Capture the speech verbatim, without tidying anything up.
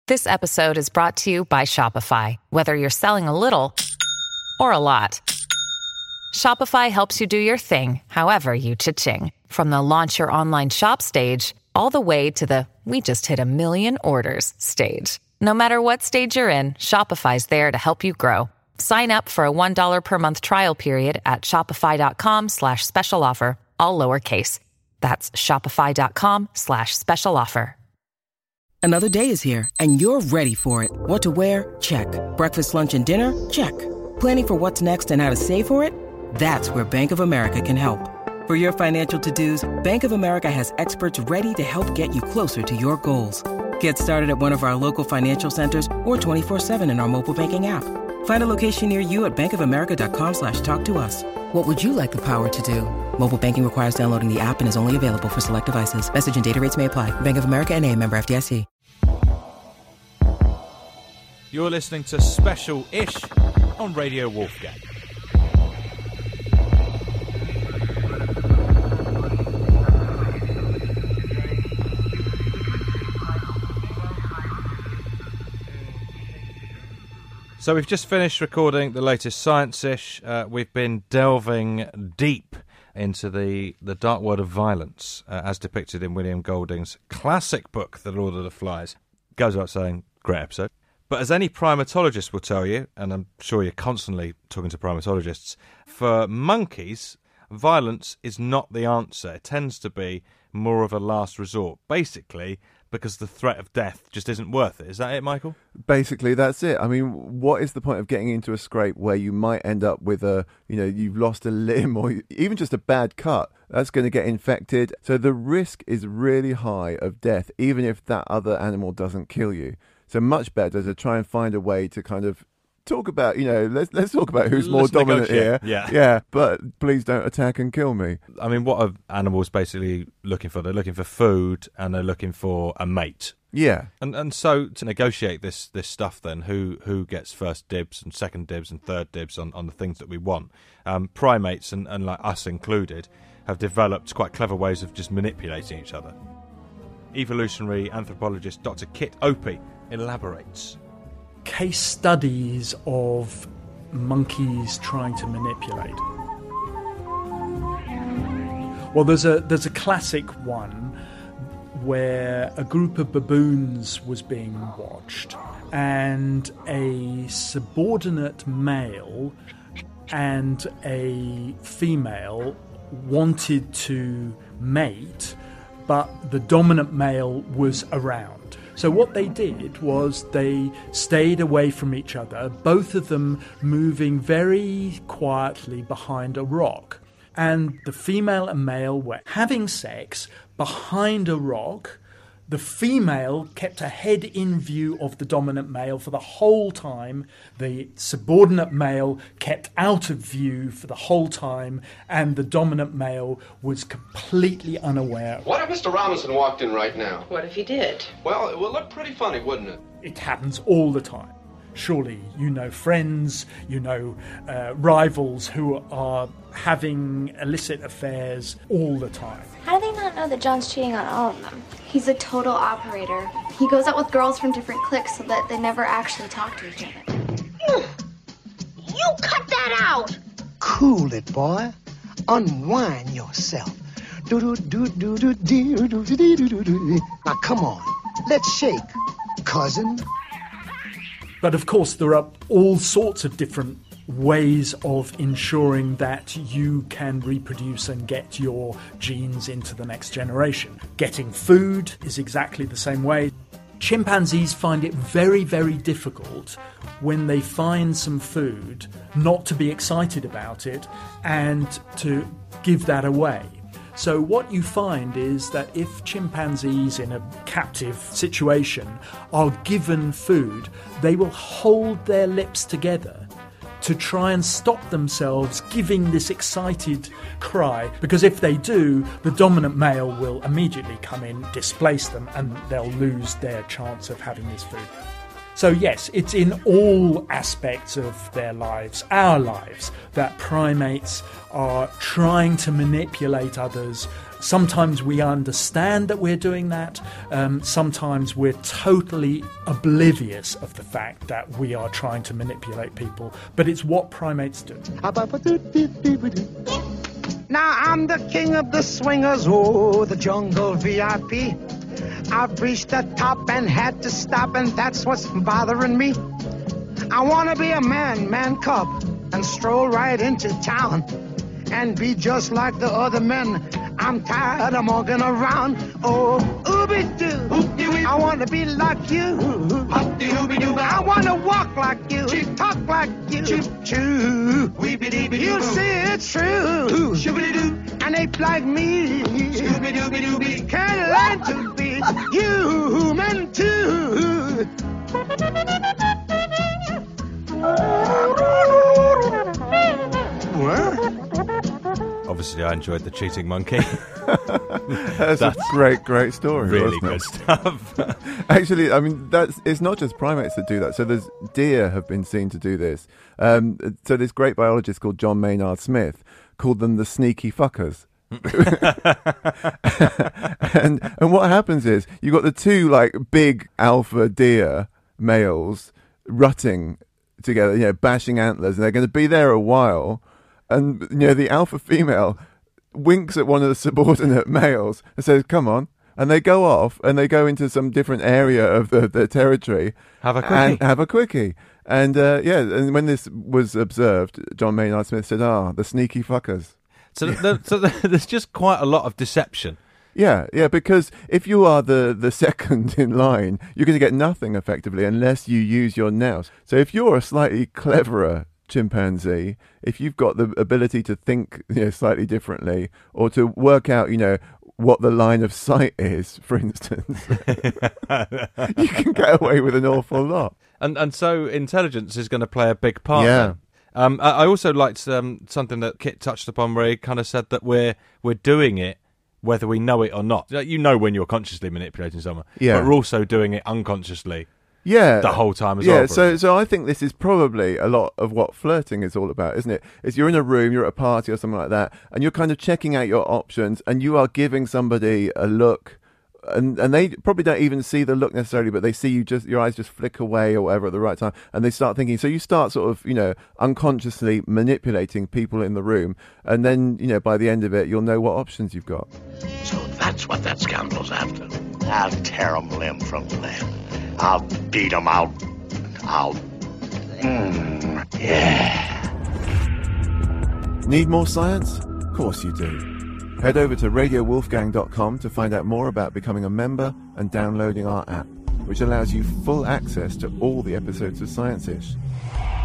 This episode is brought to you by Shopify. Whether you're selling a little or a lot, Shopify helps you do your thing, however you cha-ching. From the launch your online shop stage, all the way to the we just hit a million orders stage. No matter what stage you're in, Shopify's there to help you grow. Sign up for a one dollar per month trial period at shopify.com slash special offer, all lowercase. That's shopify.com slash special offer. Another day is here, and you're ready for it. What to wear? Check. Breakfast, lunch, and dinner? Check. Planning for what's next and how to save for it? That's where Bank of America can help. For your financial to-dos, Bank of America has experts ready to help get you closer to your goals. Get started at one of our local financial centers or twenty-four seven in our mobile banking app. Find a location near you at bankofamerica.com slash talk to us. What would you like the power to do? Mobile banking requires downloading the app and is only available for select devices. Message and data rates may apply. Bank of America N A, member F D I C. You're listening to Special-ish on Radio Wolfgang. So we've just finished recording the latest Science-ish. Uh, we've been delving deep into the, the dark world of violence, uh, as depicted in William Golding's classic book, The Lord of the Flies. Goes without saying, great episode. But as any primatologist will tell you, and I'm sure you're constantly talking to primatologists, for monkeys, violence is not the answer. It tends to be more of a last resort, basically because the threat of death just isn't worth it. Is that it, Michael? Basically, that's it. I mean, what is the point of getting into a scrape where you might end up with a, you know, you've lost a limb or even just a bad cut? That's going to get infected. So the risk is really high of death, even if that other animal doesn't kill you. So much better to try and find a way to kind of talk about, you know, let's let's talk about who's more let's dominant here. Yeah. Yeah, but please don't attack and kill me. I mean, what are animals basically looking for? They're looking for food and they're looking for a mate. Yeah. And and so to negotiate this this stuff then, who who gets first dibs and second dibs and third dibs on, on the things that we want, um, primates and, and like us included have developed quite clever ways of just manipulating each other. Evolutionary anthropologist Doctor Kit Opie elaborates. Case studies of monkeys trying to manipulate. Well, there's a there's a classic one where a group of baboons was being watched, and a subordinate male and a female wanted to mate, but the dominant male was around. So what they did was they stayed away from each other, both of them moving very quietly behind a rock. And the female and male were having sex behind a rock. The female kept her head in view of the dominant male for the whole time. The subordinate male kept out of view for the whole time. And the dominant male was completely unaware. What if Mister Robinson walked in right now? What if he did? Well, it would look pretty funny, wouldn't it? It happens all the time. Surely you know friends, you know uh, rivals who are having illicit affairs all the time. How do they not know that John's cheating on all of them? He's a total operator. He goes out with girls from different cliques so that they never actually talk to each other. You cut that out! Cool it, boy. Unwind yourself. Do do do do do do do do do do. Now come on, let's shake, cousin. But of course, there are all sorts of different ways of ensuring that you can reproduce and get your genes into the next generation. Getting food is exactly the same way. Chimpanzees find it very, very difficult when they find some food not to be excited about it and to give that away. So what you find is that if chimpanzees in a captive situation are given food, they will hold their lips together to try and stop themselves giving this excited cry, because if they do, the dominant male will immediately come in, displace them, and they'll lose their chance of having this food. So yes, it's in all aspects of their lives, our lives, that primates are trying to manipulate others Sometimes we understand that we're doing that. Um, sometimes we're totally oblivious of the fact that we are trying to manipulate people. But it's what primates do. Now I'm the king of the swingers, oh, the jungle V I P. I've reached the top and had to stop, and that's what's bothering me. I want to be a man, man cub, and stroll right into town and be just like the other men. I'm tired of walking around. Oh, ooby-doo, I want to be like you. I want to walk like you, talk like you. You see it's true. An ape like me can learn to be human too. Obviously, I enjoyed the cheating monkey. that's, that's a great, great story. Really good it? stuff. Actually, I mean, that's it's not just primates that do that. So there's deer have been seen to do this. Um, so this great biologist called John Maynard Smith called them the sneaky fuckers. and and what happens is you've got the two like big alpha deer males rutting together, you know, bashing antlers, and they're going to be there a while. And, you know, the alpha female winks at one of the subordinate males and says, come on. And they go off and they go into some different area of the, the territory. Have a quickie. And have a quickie. And, uh, yeah, and when this was observed, John Maynard Smith said, ah, the sneaky fuckers. So, the, so the, there's just quite a lot of deception. Yeah, yeah, because if you are the, the second in line, you're going to get nothing effectively unless you use your nous. So if you're a slightly cleverer chimpanzee, if you've got the ability to think, you know, slightly differently, or to work out, you know, what the line of sight is, for instance, you can get away with an awful lot. And and so intelligence is going to play a big part. Yeah. Then. Um, I, I also liked um, something that Kit touched upon, where he kind of said that we're we're doing it whether we know it or not. You know when you're consciously manipulating someone, yeah. but we're also doing it unconsciously. Yeah, the whole time as yeah, well. Yeah, so so I think this is probably a lot of what flirting is all about, isn't it? Is you're in a room, you're at a party or something like that, and you're kind of checking out your options, and you are giving somebody a look, and and they probably don't even see the look necessarily, but they see you just your eyes just flick away or whatever at the right time, and they start thinking. So you start sort of, you know, unconsciously manipulating people in the room, and then, you know, by the end of it, you'll know what options you've got. So that's what that scoundrel's after. I'll tear him limb from limb. I'll beat him out. I'll... Mm, yeah. Need more science? Of course you do. Head over to radio wolfgang dot com to find out more about becoming a member and downloading our app, which allows you full access to all the episodes of Science-ish.